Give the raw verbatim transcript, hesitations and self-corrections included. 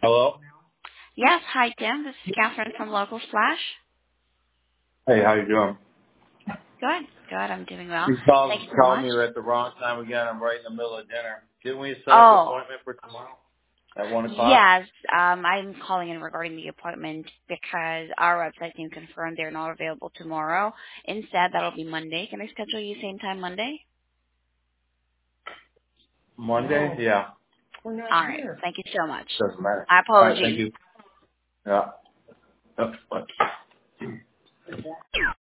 Hello? Yes, hi Tim. This is Catherine from Local Flash. Hey, how you doing? Good, good. I'm doing well. You called, Thank you so called much. me at the wrong time again. I'm right in the middle of dinner. Didn't we set up an Oh, appointment for tomorrow at one o'clock? yes. Um, I'm calling in regarding the appointment because our website team confirmed they're not available tomorrow. Instead, that'll be Monday. Can I schedule you same time Monday? Monday? Yeah. We're not All right. here. Thank you so much. Doesn't matter. My All right, thank apologies. you. Yeah. Yep. Bye.